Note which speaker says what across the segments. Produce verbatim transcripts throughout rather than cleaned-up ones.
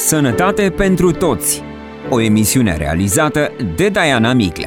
Speaker 1: Sănătate pentru toți. O emisiune realizată de Diana Miclea.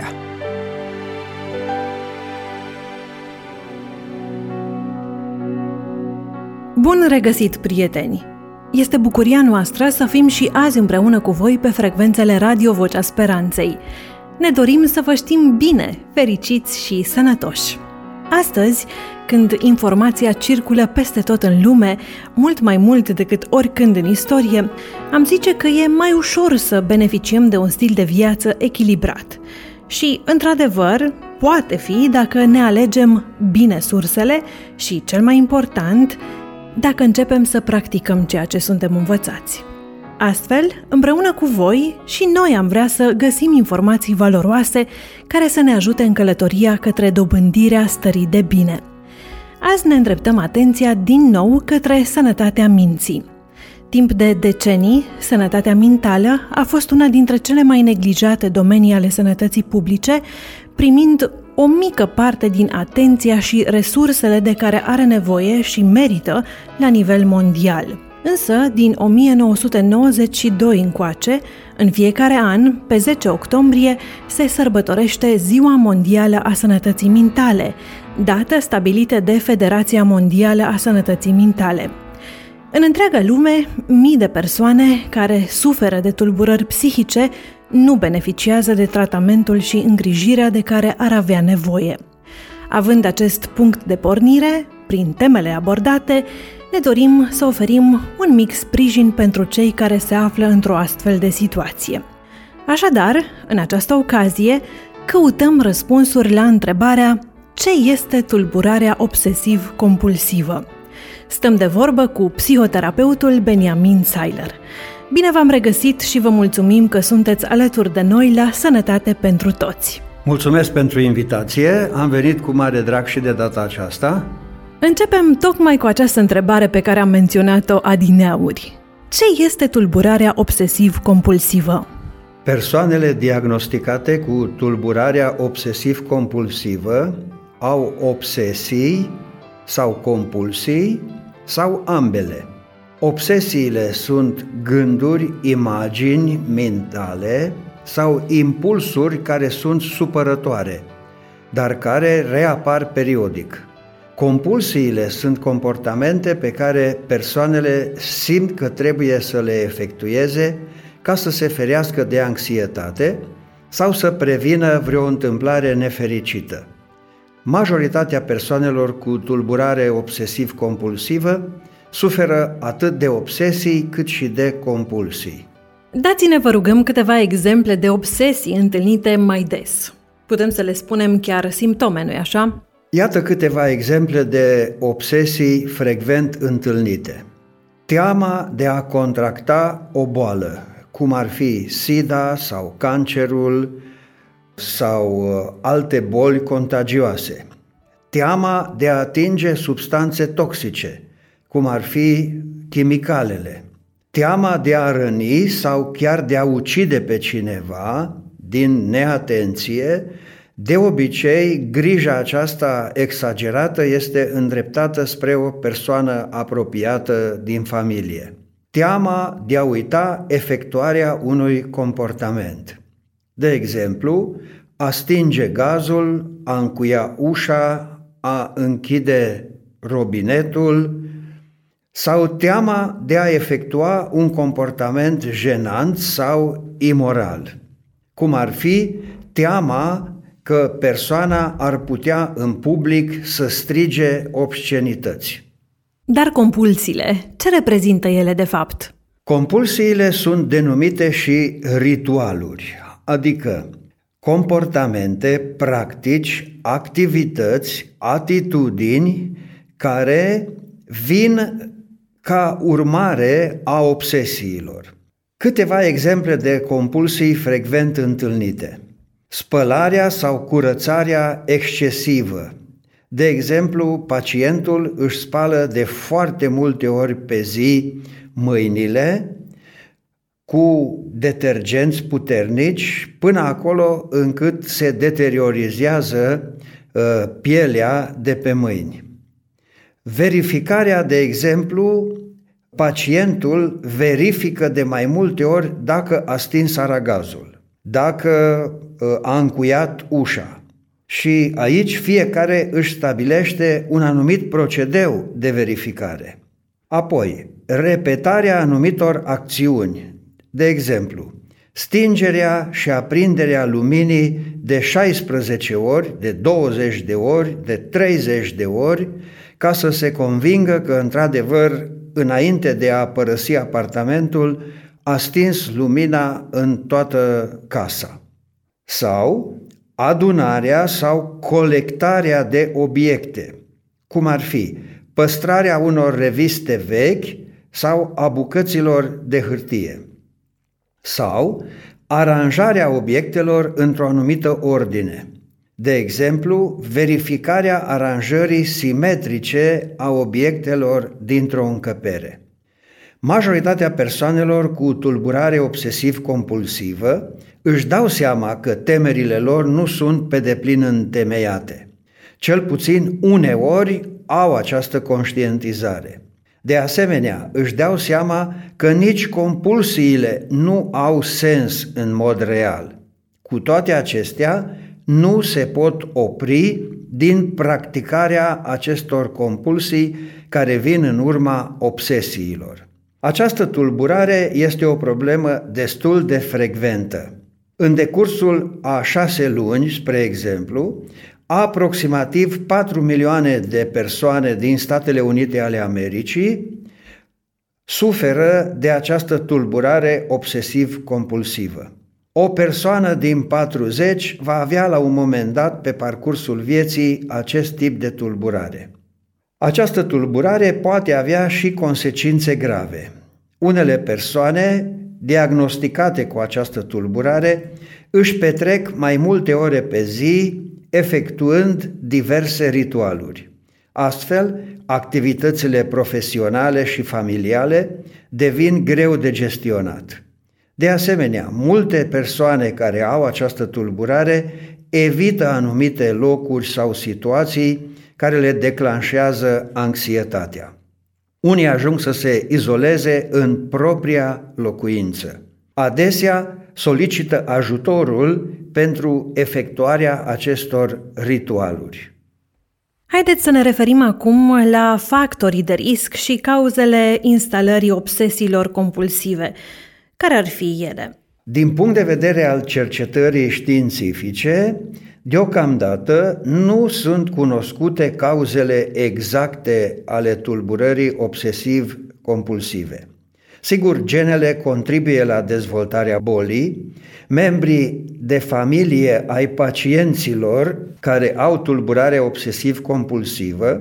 Speaker 2: Bun regăsit, prieteni! Este bucuria noastră să fim și azi împreună cu voi pe frecvențele Radio Vocea Speranței. Ne dorim să vă știm bine, fericiți și sănătoși. Astăzi, când informația circulă peste tot în lume, mult mai mult decât oricând în istorie, am zice că e mai ușor să beneficiem de un stil de viață echilibrat. Și, într-adevăr, poate fi dacă ne alegem bine sursele și, cel mai important, dacă începem să practicăm ceea ce suntem învățați. Astfel, împreună cu voi, și noi am vrea să găsim informații valoroase care să ne ajute în călătoria către dobândirea stării de bine. Azi ne îndreptăm atenția din nou către sănătatea minții. Timp de decenii, sănătatea mentală a fost una dintre cele mai neglijate domenii ale sănătății publice, primind o mică parte din atenția și resursele de care are nevoie și merită la nivel mondial. Însă, din o mie nouă sute nouăzeci și doi încoace, în fiecare an, pe zece octombrie, se sărbătorește Ziua Mondială a Sănătății Mentale, dată stabilită de Federația Mondială a Sănătății Mentale. În întreaga lume, mii de persoane care suferă de tulburări psihice nu beneficiază de tratamentul și îngrijirea de care ar avea nevoie. Având acest punct de pornire, prin temele abordate, ne dorim să oferim un mic sprijin pentru cei care se află într-o astfel de situație. Așadar, în această ocazie, căutăm răspunsuri la întrebarea: ce este tulburarea obsesiv-compulsivă? Stăm de vorbă cu psihoterapeutul Benjamin Seiler. Bine v-am regăsit și vă mulțumim că sunteți alături de noi la Sănătate pentru Toți.
Speaker 3: Mulțumesc pentru invitație, am venit cu mare drag și de data aceasta.
Speaker 2: Începem tocmai cu această întrebare pe care am menționat-o adineauri. Ce este tulburarea obsesiv-compulsivă?
Speaker 3: Persoanele diagnosticate cu tulburarea obsesiv-compulsivă au obsesii sau compulsii sau ambele. Obsesiile sunt gânduri, imagini mentale sau impulsuri care sunt supărătoare, dar care reapar periodic. Compulsiile sunt comportamente pe care persoanele simt că trebuie să le efectueze ca să se ferească de anxietate sau să prevină vreo întâmplare nefericită. Majoritatea persoanelor cu tulburare obsesiv-compulsivă suferă atât de obsesii cât și de compulsii.
Speaker 2: Dați-ne, vă rugăm, câteva exemple de obsesii întâlnite mai des. Putem să le spunem chiar simptome, nu-i așa?
Speaker 3: Iată câteva exemple de obsesii frecvent întâlnite. Teama de a contracta o boală, cum ar fi SIDA sau cancerul sau alte boli contagioase. Teama de a atinge substanțe toxice, cum ar fi chimicalele. Teama de a răni sau chiar de a ucide pe cineva din neatenție. De obicei, grija aceasta exagerată este îndreptată spre o persoană apropiată din familie. Teama de a uita efectuarea unui comportament. De exemplu, a stinge gazul, a încuia ușa, a închide robinetul sau teama de a efectua un comportament jenant sau imoral, cum ar fi teama că persoana ar putea în public să strige obscenități.
Speaker 2: Dar compulsiile, ce reprezintă ele de fapt?
Speaker 3: Compulsiile sunt denumite și ritualuri, adică comportamente, practici, activități, atitudini care vin ca urmare a obsesiilor. Câteva exemple de compulsii frecvent întâlnite. Spălarea sau curățarea excesivă. De exemplu, pacientul își spală de foarte multe ori pe zi mâinile cu detergenți puternici până acolo încât se deteriorizează uh, pielea de pe mâini. Verificarea, de exemplu, pacientul verifică de mai multe ori dacă a stins aragazul, dacă a încuiat ușa. Și aici fiecare își stabilește un anumit procedeu de verificare. Apoi, repetarea anumitor acțiuni, de exemplu, stingerea și aprinderea luminii de șaisprezece ori, de douăzeci de ori, de treizeci de ori, ca să se convingă că, într-adevăr, înainte de a părăsi apartamentul, a stins lumina în toată casa. Sau adunarea sau colectarea de obiecte, cum ar fi păstrarea unor reviste vechi sau a bucăților de hârtie, sau aranjarea obiectelor într-o anumită ordine. De exemplu, verificarea aranjării simetrice a obiectelor dintr-o încăpere. Majoritatea persoanelor cu tulburare obsesiv-compulsivă își dau seama că temerile lor nu sunt pe deplin întemeiate. Cel puțin uneori au această conștientizare. De asemenea, își dau seama că nici compulsiile nu au sens în mod real. Cu toate acestea, nu se pot opri din practicarea acestor compulsii care vin în urma obsesiilor. Această tulburare este o problemă destul de frecventă. În decursul a șase luni, spre exemplu, aproximativ patru milioane de persoane din Statele Unite ale Americii suferă de această tulburare obsesiv-compulsivă. O persoană din patruzeci va avea la un moment dat pe parcursul vieții acest tip de tulburare. Această tulburare poate avea și consecințe grave. Unele persoane diagnosticate cu această tulburare își petrec mai multe ore pe zi efectuând diverse ritualuri. Astfel, activitățile profesionale și familiale devin greu de gestionat. De asemenea, multe persoane care au această tulburare evită anumite locuri sau situații care le declanșează anxietatea. Unii ajung să se izoleze în propria locuință. Adesea solicită ajutorul pentru efectuarea acestor ritualuri.
Speaker 2: Haideți să ne referim acum la factorii de risc și cauzele instalării obsesiilor compulsive. Care ar fi ele?
Speaker 3: Din punct de vedere al cercetării științifice, deocamdată nu sunt cunoscute cauzele exacte ale tulburării obsesiv-compulsive. Sigur, genele contribuie la dezvoltarea bolii, membrii de familie ai pacienților care au tulburare obsesiv-compulsivă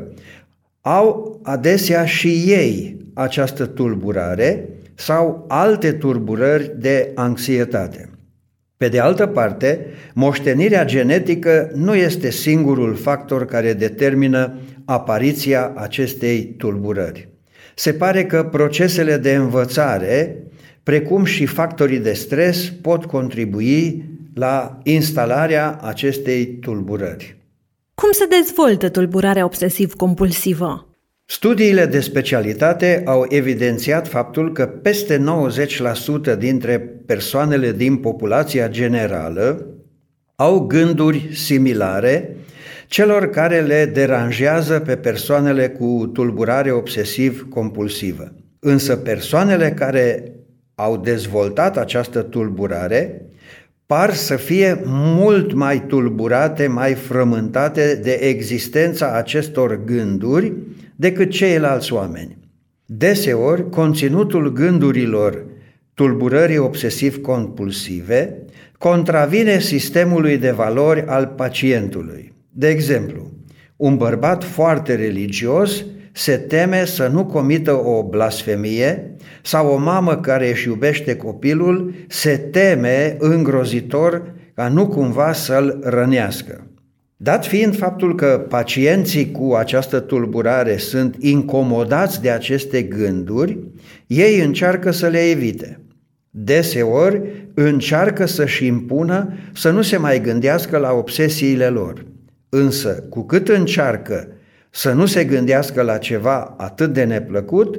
Speaker 3: au adesea și ei această tulburare sau alte tulburări de anxietate. Pe de altă parte, moștenirea genetică nu este singurul factor care determină apariția acestei tulburări. Se pare că procesele de învățare, precum și factorii de stres, pot contribui la instalarea acestei tulburări.
Speaker 2: Cum se dezvoltă tulburarea obsesiv-compulsivă?
Speaker 3: Studiile de specialitate au evidențiat faptul că peste nouăzeci la sută dintre persoanele din populația generală au gânduri similare celor care le deranjează pe persoanele cu tulburare obsesiv-compulsivă. Însă persoanele care au dezvoltat această tulburare par să fie mult mai tulburate, mai frământate de existența acestor gânduri decât ceilalți oameni. Deseori, conținutul gândurilor tulburării obsesiv-compulsive contravine sistemului de valori al pacientului. De exemplu, un bărbat foarte religios se teme să nu comită o blasfemie sau o mamă care își iubește copilul se teme îngrozitor ca nu cumva să-l rănească. Dat fiind faptul că pacienții cu această tulburare sunt incomodați de aceste gânduri, ei încearcă să le evite. Deseori încearcă să-și impună să nu se mai gândească la obsesiile lor. Însă, cu cât încearcă să nu se gândească la ceva atât de neplăcut,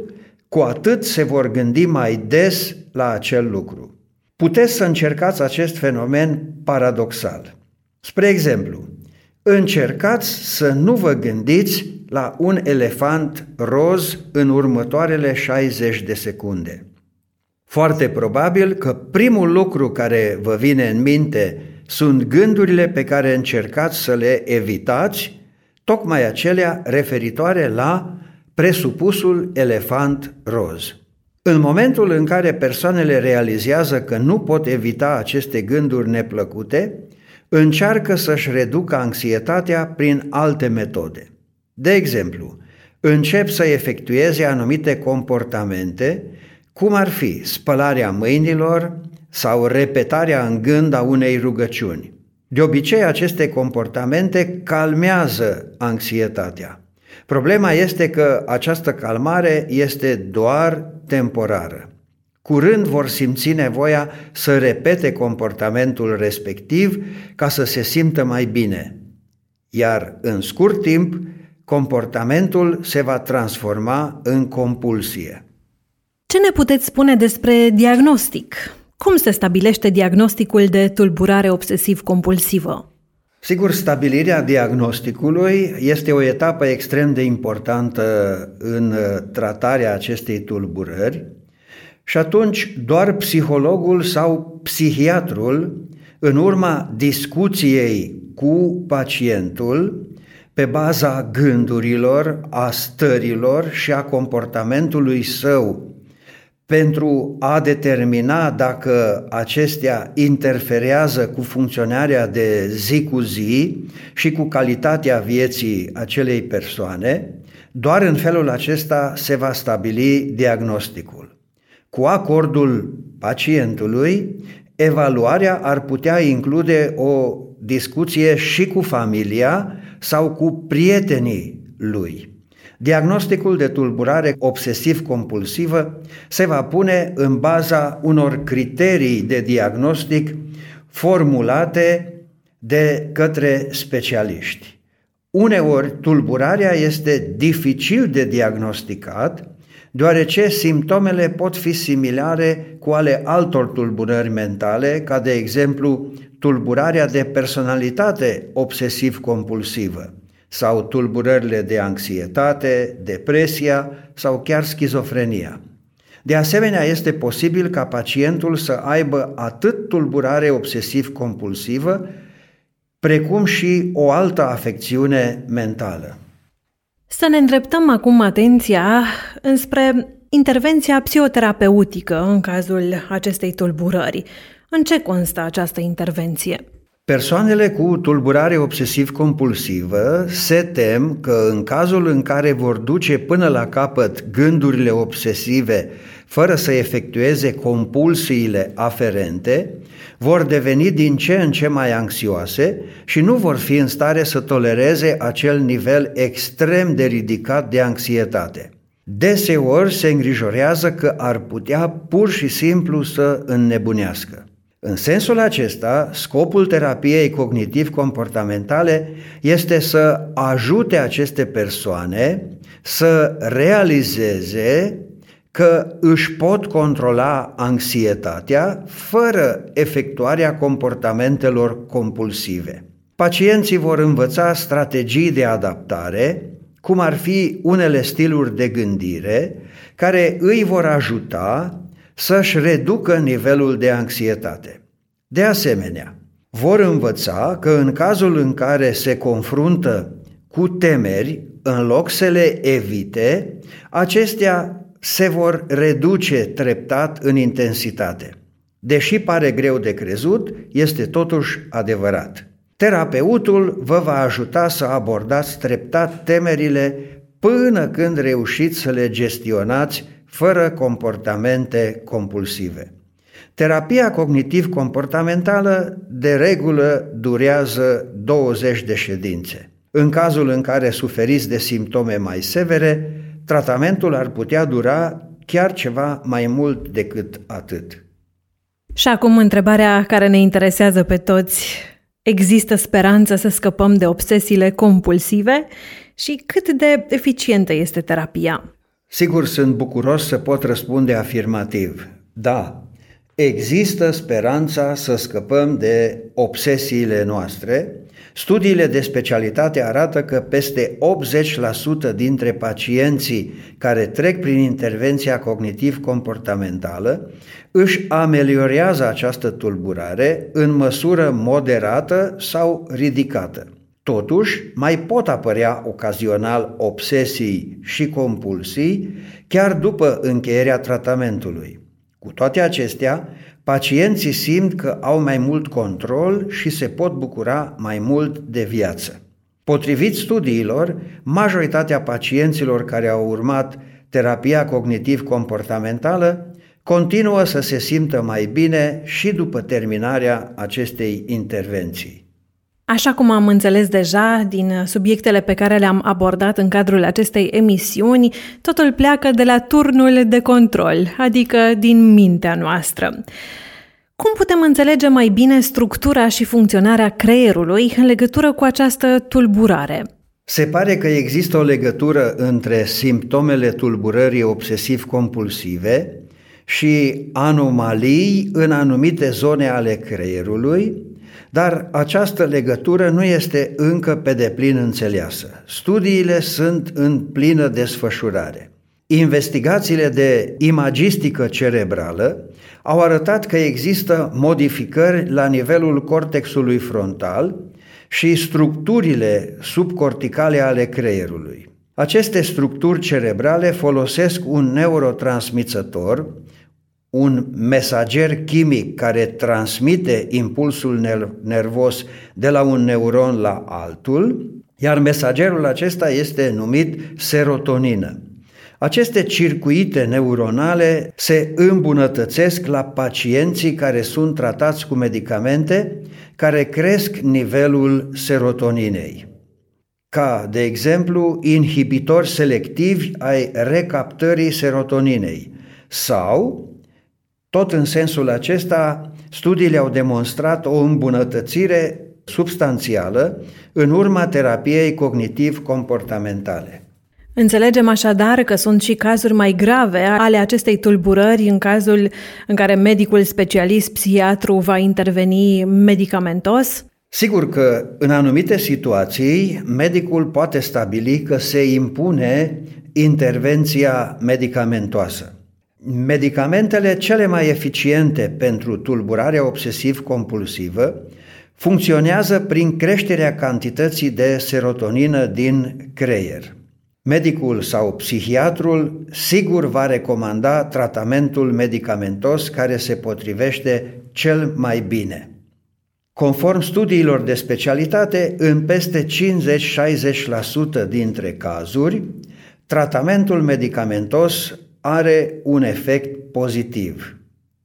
Speaker 3: cu atât se vor gândi mai des la acel lucru. Puteți să încercați acest fenomen paradoxal. Spre exemplu, încercați să nu vă gândiți la un elefant roz în următoarele șaizeci de secunde. Foarte probabil că primul lucru care vă vine în minte sunt gândurile pe care încercați să le evitați, tocmai acelea referitoare la presupusul elefant roz. În momentul în care persoanele realizează că nu pot evita aceste gânduri neplăcute, încearcă să-și reducă anxietatea prin alte metode. De exemplu, încep să efectueze anumite comportamente, cum ar fi spălarea mâinilor sau repetarea în gând a unei rugăciuni. De obicei, aceste comportamente calmează anxietatea. Problema este că această calmare este doar temporară. Curând vor simți nevoia să repete comportamentul respectiv ca să se simtă mai bine, iar în scurt timp, comportamentul se va transforma în compulsie.
Speaker 2: Ce ne puteți spune despre diagnostic? Cum se stabilește diagnosticul de tulburare obsesiv-compulsivă?
Speaker 3: Sigur, stabilirea diagnosticului este o etapă extrem de importantă în tratarea acestei tulburări și atunci doar psihologul sau psihiatrul, în urma discuției cu pacientul, pe baza gândurilor, a stărilor și a comportamentului său, pentru a determina dacă acestea interferează cu funcționarea de zi cu zi și cu calitatea vieții acelei persoane, doar în felul acesta se va stabili diagnosticul. Cu acordul pacientului, evaluarea ar putea include o discuție și cu familia sau cu prietenii lui. Diagnosticul de tulburare obsesiv-compulsivă se va pune în baza unor criterii de diagnostic formulate de către specialiști. Uneori, tulburarea este dificil de diagnosticat, deoarece simptomele pot fi similare cu ale altor tulburări mentale, ca de exemplu tulburarea de personalitate obsesiv-compulsivă sau tulburările de anxietate, depresia sau chiar schizofrenia. De asemenea, este posibil ca pacientul să aibă atât tulburare obsesiv-compulsivă, precum și o altă afecțiune mentală.
Speaker 2: Să ne îndreptăm acum atenția înspre intervenția psihoterapeutică în cazul acestei tulburări. În ce constă această intervenție?
Speaker 3: Persoanele cu tulburare obsesiv-compulsivă se tem că în cazul în care vor duce până la capăt gândurile obsesive fără să efectueze compulsiile aferente, vor deveni din ce în ce mai anxioase și nu vor fi în stare să tolereze acel nivel extrem de ridicat de anxietate. Deseori se îngrijorează că ar putea pur și simplu să înnebunească. În sensul acesta, scopul terapiei cognitiv-comportamentale este să ajute aceste persoane să realizeze că își pot controla anxietatea fără efectuarea comportamentelor compulsive. Pacienții vor învăța strategii de adaptare, cum ar fi unele stiluri de gândire, care îi vor ajuta să-și reducă nivelul de anxietate. De asemenea, vor învăța că în cazul în care se confruntă cu temeri, în loc să le evite, acestea se vor reduce treptat în intensitate. Deși pare greu de crezut, este totuși adevărat. Terapeutul vă va ajuta să abordați treptat temerile până când reușiți să le gestionați fără comportamente compulsive. Terapia cognitiv-comportamentală de regulă durează douăzeci de ședințe. În cazul în care suferiți de simptome mai severe, tratamentul ar putea dura chiar ceva mai mult decât atât.
Speaker 2: Și acum întrebarea care ne interesează pe toți. Există speranță să scăpăm de obsesiile compulsive? Și cât de eficientă este terapia?
Speaker 3: Sigur, sunt bucuros să pot răspunde afirmativ. Da, există speranța să scăpăm de obsesiile noastre. Studiile de specialitate arată că peste optzeci la sută dintre pacienții care trec prin intervenția cognitiv-comportamentală își ameliorează această tulburare în măsură moderată sau ridicată. Totuși, mai pot apărea ocazional obsesii și compulsii chiar după încheierea tratamentului. Cu toate acestea, pacienții simt că au mai mult control și se pot bucura mai mult de viață. Potrivit studiilor, majoritatea pacienților care au urmat terapia cognitiv-comportamentală continuă să se simtă mai bine și după terminarea acestei intervenții.
Speaker 2: Așa cum am înțeles deja din subiectele pe care le-am abordat în cadrul acestei emisiuni, totul pleacă de la turnul de control, adică din mintea noastră. Cum putem înțelege mai bine structura și funcționarea creierului în legătură cu această tulburare?
Speaker 3: Se pare că există o legătură între simptomele tulburării obsesiv-compulsive și anomalii în anumite zone ale creierului, dar această legătură nu este încă pe deplin înțeleasă. Studiile sunt în plină desfășurare. Investigațiile de imagistică cerebrală au arătat că există modificări la nivelul cortexului frontal și structurile subcorticale ale creierului. Aceste structuri cerebrale folosesc un neurotransmițător, un mesager chimic care transmite impulsul nervos de la un neuron la altul, iar mesagerul acesta este numit serotonină. Aceste circuite neuronale se îmbunătățesc la pacienții care sunt tratați cu medicamente care cresc nivelul serotoninei, ca, de exemplu, inhibitori selectivi ai recaptării serotoninei sau, tot în sensul acesta, studiile au demonstrat o îmbunătățire substanțială în urma terapiei cognitiv-comportamentale.
Speaker 2: Înțelegem așadar că sunt și cazuri mai grave ale acestei tulburări în cazul în care medicul specialist psihiatru va interveni medicamentos?
Speaker 3: Sigur că în anumite situații medicul poate stabili că se impune intervenția medicamentoasă. Medicamentele cele mai eficiente pentru tulburarea obsesiv-compulsivă funcționează prin creșterea cantității de serotonină din creier. Medicul sau psihiatrul sigur va recomanda tratamentul medicamentos care se potrivește cel mai bine. Conform studiilor de specialitate, în peste cincizeci-șaizeci la sută dintre cazuri, tratamentul medicamentos are un efect pozitiv.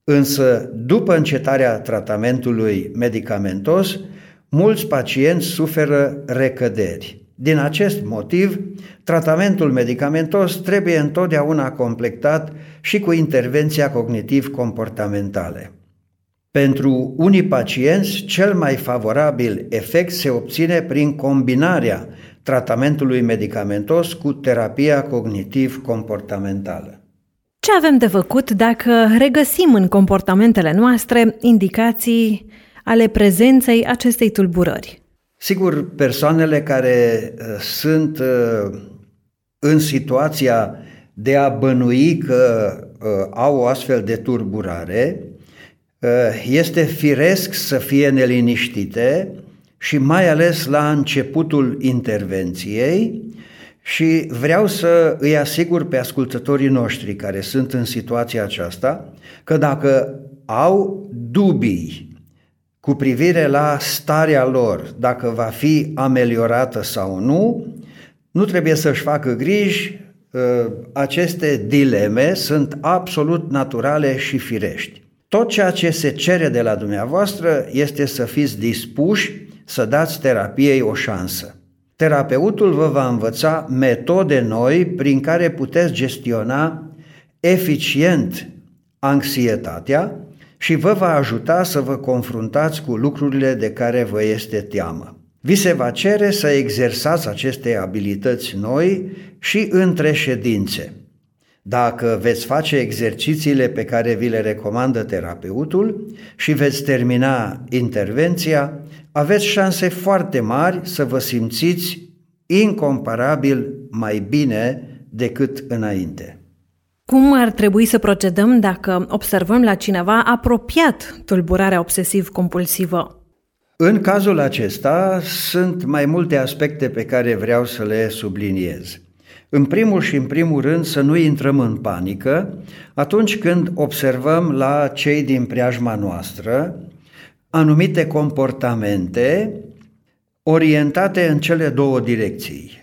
Speaker 3: Însă, după încetarea tratamentului medicamentos, mulți pacienți suferă recăderi. Din acest motiv, tratamentul medicamentos trebuie întotdeauna completat și cu intervenția cognitiv-comportamentală. Pentru unii pacienți, cel mai favorabil efect se obține prin combinarea tratamentului medicamentos cu terapia cognitiv-comportamentală.
Speaker 2: Ce avem de făcut dacă regăsim în comportamentele noastre indicații ale prezenței acestei tulburări?
Speaker 3: Sigur, persoanele care uh, sunt uh, în situația de a bănui că uh, au o astfel de tulburare, uh, este firesc să fie neliniștite și mai ales la începutul intervenției, și vreau să îi asigur pe ascultătorii noștri care sunt în situația aceasta că dacă au dubii cu privire la starea lor, dacă va fi ameliorată sau nu, nu trebuie să-și facă griji, aceste dileme sunt absolut naturale și firești. Tot ceea ce se cere de la dumneavoastră este să fiți dispuși să dați terapiei o șansă. Terapeutul vă va învăța metode noi prin care puteți gestiona eficient anxietatea și vă va ajuta să vă confruntați cu lucrurile de care vă este teamă. Vi se va cere să exersați aceste abilități noi și între ședințe. Dacă veți face exercițiile pe care vi le recomandă terapeutul și veți termina intervenția, aveți șanse foarte mari să vă simțiți incomparabil mai bine decât înainte.
Speaker 2: Cum ar trebui să procedăm dacă observăm la cineva apropiat tulburarea obsesiv-compulsivă?
Speaker 3: În cazul acesta sunt mai multe aspecte pe care vreau să le subliniez. În primul și în primul rând să nu intrăm în panică atunci când observăm la cei din preajma noastră anumite comportamente orientate în cele două direcții.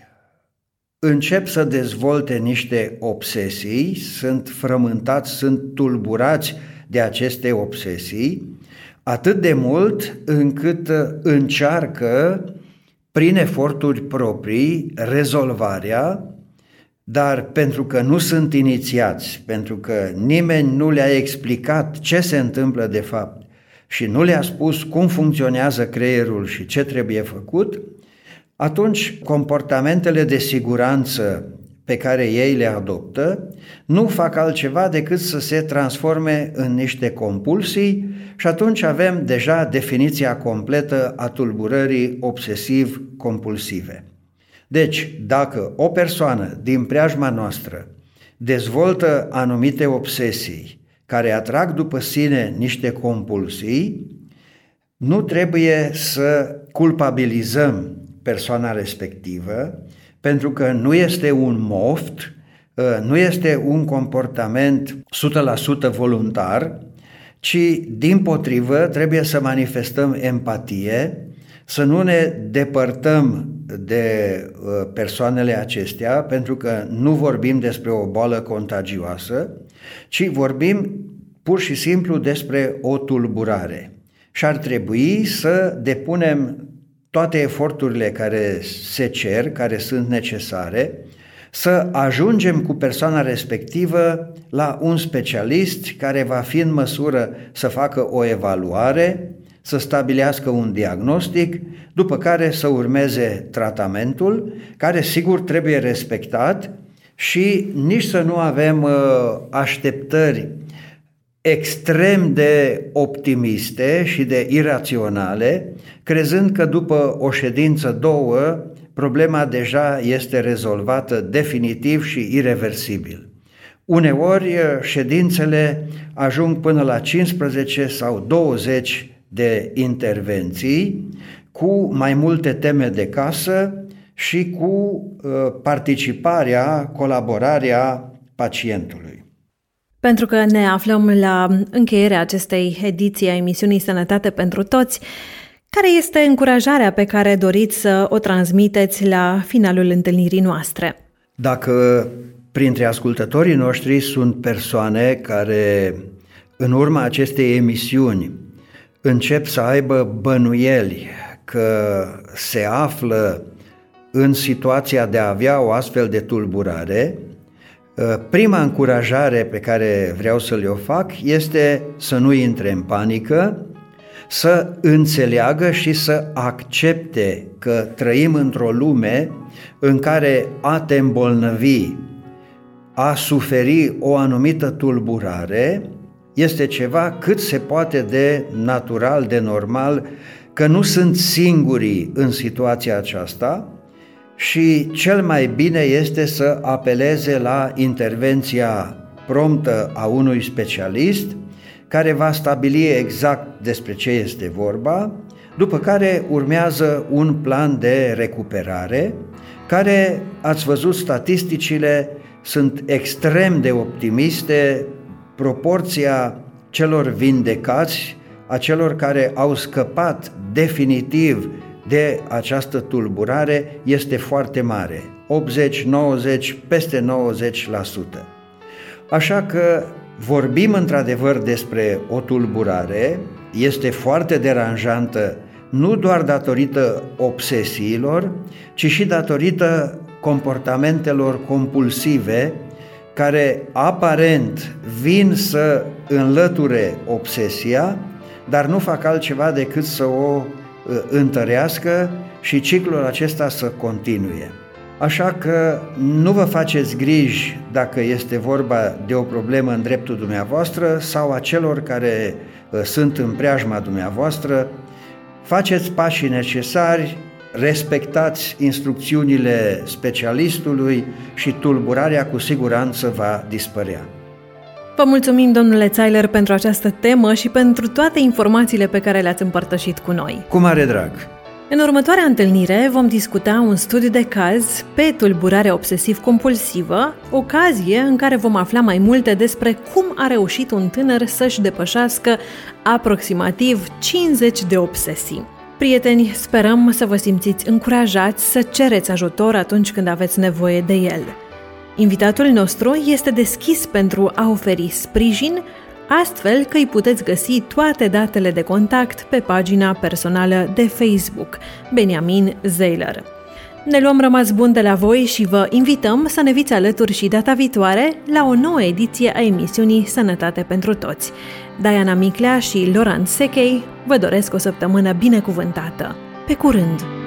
Speaker 3: Încep să dezvolte niște obsesii, sunt frământați, sunt tulburați de aceste obsesii, atât de mult încât încearcă prin eforturi proprii rezolvarea, dar pentru că nu sunt inițiați, pentru că nimeni nu le-a explicat ce se întâmplă de fapt și nu le-a spus cum funcționează creierul și ce trebuie făcut, atunci comportamentele de siguranță pe care ei le adoptă nu fac altceva decât să se transforme în niște compulsii și atunci avem deja definiția completă a tulburării obsesiv-compulsive. Deci, dacă o persoană din preajma noastră dezvoltă anumite obsesii care atrag după sine niște compulsii, nu trebuie să culpabilizăm persoana respectivă, pentru că nu este un moft, nu este un comportament o sută la sută voluntar, ci dimpotrivă trebuie să manifestăm empatie, să nu ne depărtăm de persoanele acestea, pentru că nu vorbim despre o boală contagioasă, ci vorbim pur și simplu despre o tulburare. Și ar trebui să depunem toate eforturile care se cer, care sunt necesare, să ajungem cu persoana respectivă la un specialist care va fi în măsură să facă o evaluare, să stabilească un diagnostic, după care să urmeze tratamentul, care sigur trebuie respectat și nici să nu avem uh, așteptări extrem de optimiste și de iraționale, crezând că după o ședință, două, problema deja este rezolvată definitiv și ireversibil. Uneori ședințele ajung până la cincisprezece sau douăzeci de intervenții cu mai multe teme de casă și cu uh, participarea, colaborarea pacientului.
Speaker 2: Pentru că ne aflăm la încheierea acestei ediții a emisiunii Sănătate pentru Toți, care este încurajarea pe care doriți să o transmiteți la finalul întâlnirii noastre?
Speaker 3: Dacă printre ascultătorii noștri sunt persoane care în urma acestei emisiuni încep să aibă bănuieli că se află în situația de a avea o astfel de tulburare, prima încurajare pe care vreau să le-o fac este să nu intre în panică, să înțeleagă și să accepte că trăim într-o lume în care a te îmbolnăvi, a suferi o anumită tulburare, este ceva cât se poate de natural, de normal, că nu sunt singurii în situația aceasta și cel mai bine este să apeleze la intervenția promptă a unui specialist care va stabili exact despre ce este vorba, după care urmează un plan de recuperare, care, ați văzut statisticile, sunt extrem de optimiste, proporția celor vindecați, a celor care au scăpat definitiv de această tulburare este foarte mare, optzeci, nouăzeci, peste nouăzeci la sută. Așa că vorbim într-adevăr despre o tulburare, este foarte deranjantă, nu doar datorită obsesiilor, ci și datorită comportamentelor compulsive, care aparent vin să înlăture obsesia, dar nu fac altceva decât să o întărească și ciclul acesta să continue. Așa că nu vă faceți griji dacă este vorba de o problemă în dreptul dumneavoastră sau a celor care uh, sunt în preajma dumneavoastră. Faceți pașii necesari, respectați instrucțiunile specialistului și tulburarea cu siguranță va dispărea.
Speaker 2: Vă mulțumim, domnule Zeiler, pentru această temă și pentru toate informațiile pe care le-ați împărtășit cu noi.
Speaker 3: Cu mare drag!
Speaker 2: În următoarea întâlnire vom discuta un studiu de caz pe tulburarea obsesiv-compulsivă, ocazie în care vom afla mai multe despre cum a reușit un tânăr să-și depășească aproximativ cincizeci de obsesii. Prieteni, sperăm să vă simțiți încurajați să cereți ajutor atunci când aveți nevoie de el. Invitatul nostru este deschis pentru a oferi sprijin, astfel că îi puteți găsi toate datele de contact pe pagina personală de Facebook, Beniamin Zeiler. Ne luăm rămas bun de la voi și vă invităm să ne fiți alături și data viitoare la o nouă ediție a emisiunii Sănătate pentru Toți. Diana Miclea și Laurent Sechei vă doresc o săptămână binecuvântată. Pe curând!